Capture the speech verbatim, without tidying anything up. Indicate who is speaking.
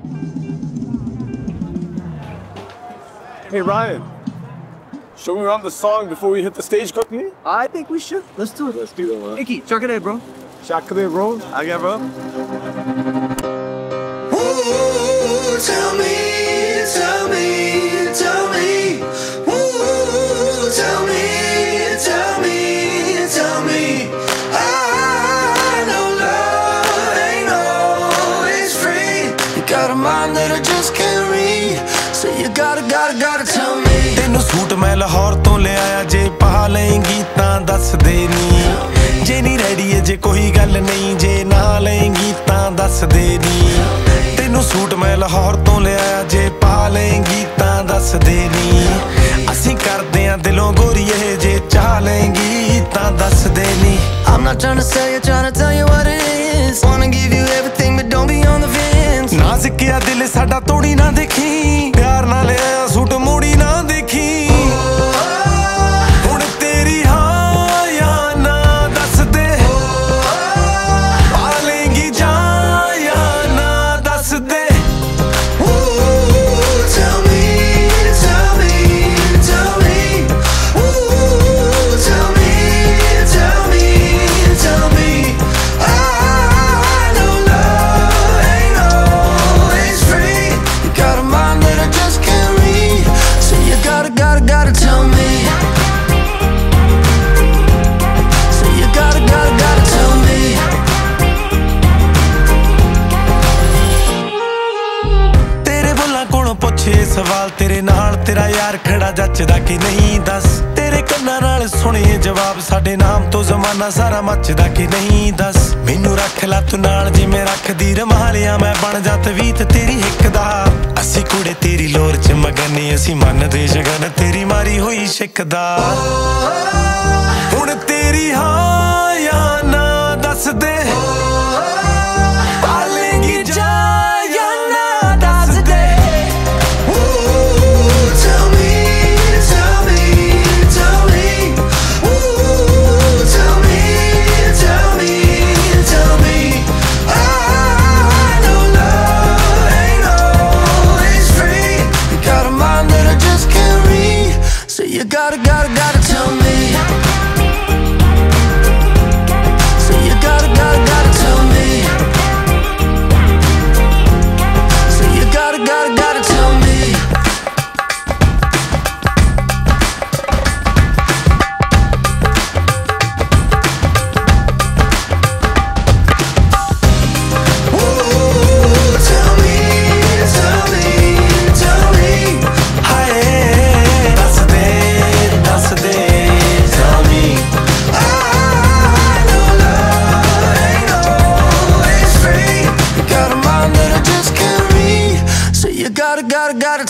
Speaker 1: Hey Ryan, should we run the song before we hit the stage quickly?
Speaker 2: I think we should. Let's do it.
Speaker 1: Let's do that, man.
Speaker 2: Icky, chuck it in, bro.
Speaker 1: Chuck it in, bro. I got bro.
Speaker 3: Ooh, tell me, tell me, tell me. Ooh, tell me, tell me, tell me. I know love ain't always free. You got a mind that I just can't read. So you gotta, gotta, gotta tell me.
Speaker 4: ਤੈਨੂੰ suit ਮੈਂ ਲਾਹੌਰ ਤੋਂ ਲਿਆਇਆ ਜੇ ਪਾ ਲਏਂਗੀ ਤਾਂ ਦੱਸ ਦੇ ਨੀ ਜੇ ਨਹੀਂ ਰੈਡੀ ਏ ਜੇ ਕੋਈ ਗੱਲ ਨਹੀਂ ਜੇ ਨਾ ਲਏਂਗੀ ਤਾਂ ਦੱਸ ਦੇ ਨੀ ਤੈਨੂੰ ਸੂਟ ਮੈਂ ਲਾਹੌਰ ਤੋਂ ਲਿਆਇਆ ਜੇ ਪਾ ਲਏਂਗੀ ਤਾਂ ਦੱਸ ਦੇ ਨੀ ਅਸੀਂ ਕਰਦੇ ਆਂ ਦਿਲੋਂ ਗੋਰੀਏ ਜੇ ਚਾਹ ਲਏਂਗੀ ਤਾਂ ਦੱਸ ਦੇ ਨੀ
Speaker 3: I'm not trying to sell you, trying to tell you what it is. Wanna give you everything but don't be on the fence.
Speaker 4: ਨਾਜ਼ੁਕਿਆ ਦਿਲ ਸਾਡਾ ਤੋੜੀ ਨਾ ਦੇਖੀ ਪਿਆਰ ਨਾਲ ਲਿਆ ਸੂਟ ਮੋੜੀ ਨਾ ਦੇਖੀ ਹੁਣ ਤੇਰੀ ਹਾਂ ਜਾਂ ਨਾ ਦੱਸ ਦੇ ਪਾ ਲੇਂਗੀ ਜਾਂ ਜਾਂ ਨਾ ਦੱਸ ਦੇ
Speaker 3: Tell me, tell me, tell me. Ooh, tell me, tell me, tell me. I know love ain't always free. You got a mind that I just can't read. So you gotta, gotta, gotta tell me. So you gotta, gotta, gotta tell me.
Speaker 4: ਤੇਰੇ ਬੋਲਾਂ ਕੋਲੋਂ ਪੁੱਛੇ ਸਵਾਲ ਤੇਰੇ ਨਾਲ ਤੇਰਾ ਯਾਰ ਖੜਾ ਜੱਚਦਾ ਕਿ ਨਹੀਂ ਦੱਸ ਤੇਰੇ ਕੰਨਾਂ ਨਾਲ ਸੁਣੇ ਜਵਾਬ ਸਾਡੇ ਨਾਮ ਤੋਂ ਜ਼ਮਾਨਾ ਸਾਰਾ ਮੱਚਦਾ ਕਿ ਨਹੀਂ ਦੱਸ ਮੈਨੂੰ ਰੱਖ ਲੈ ਤੂੰ ਨਾਲ ਜਿਵੇਂ ਰੱਖਦੀ ਰਮਾਲਿਆ ਮੈਂ ਬਣ ਜਾ ਤਵੀਤ ਤੇਰੀ ਹਿੱਕ ਦਾ ਅਸੀਂ ਕੁੜੇ ਤੇਰੀ ਲੋਰ ਚ ਮਗਨੇ ਅਸੀਂ ਮੰਨਦੇ ਸ਼ਗਨ ਤੇਰੀ ਮਾਰੀ ਹੋਈ ਸ਼ਿਕ ਦਾ ਹੁਣ ਤੇਰੀ ਹਾਂ ਜਾਂ ਨਾ ਦੱਸ ਦੇ ਪਾ ਲੇਂਗੀ ਜਾਂ ਜਾਂ ਨਾ ਦੱਸ ਦੇ
Speaker 3: Tell me, tell me, tell me. Ooh, tell me, tell me, tell me. I know love ain't always free. You got a mind that I just can't read. So you gotta, gotta, gotta tell me. So you gotta, gotta, gotta tell me. So you gotta, gotta, gotta tell me. Tell me, tell me, tell me.
Speaker 4: ਹਾਏ ਦੱਸ ਦੇ ਦੱਸ ਦੇ tell me
Speaker 3: I know love ain't always free. You got a mind that I just can't read. So you gotta, gotta, gotta